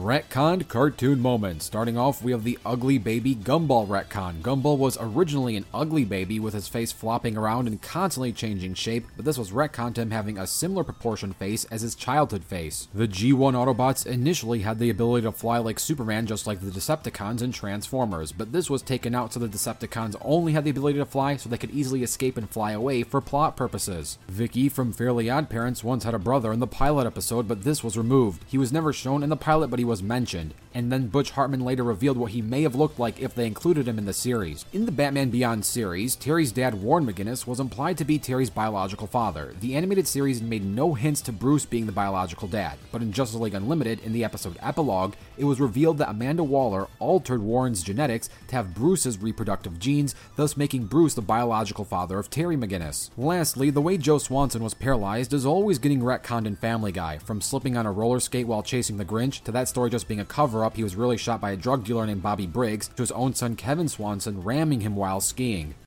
Retconned cartoon moments. Starting off, we have the ugly baby Gumball retcon. Gumball was originally an ugly baby with his face flopping around and constantly changing shape, but this was retconned to him having a similar proportioned face as his childhood face. The G1 Autobots initially had the ability to fly like Superman, just like the Decepticons and Transformers, but this was taken out so the Decepticons only had the ability to fly so they could easily escape and fly away for plot purposes. Vicky from Fairly Odd Parents once had a brother in the pilot episode, but this was removed. He was never shown in the pilot, but he was mentioned, and then Butch Hartman later revealed what he may have looked like if they included him in the series. In the Batman Beyond series, Terry's dad Warren McGinnis was implied to be Terry's biological father. The animated series made no hints to Bruce being the biological dad, but in Justice League Unlimited, in the episode Epilogue, it was revealed that Amanda Waller altered Warren's genetics to have Bruce's reproductive genes, thus making Bruce the biological father of Terry McGinnis. Lastly, the way Joe Swanson was paralyzed is always getting retconned in Family Guy, from slipping on a roller skate while chasing the Grinch, to that story just being a cover-up, he was really shot by a drug dealer named Bobby Briggs, to his own son Kevin Swanson ramming him while skiing.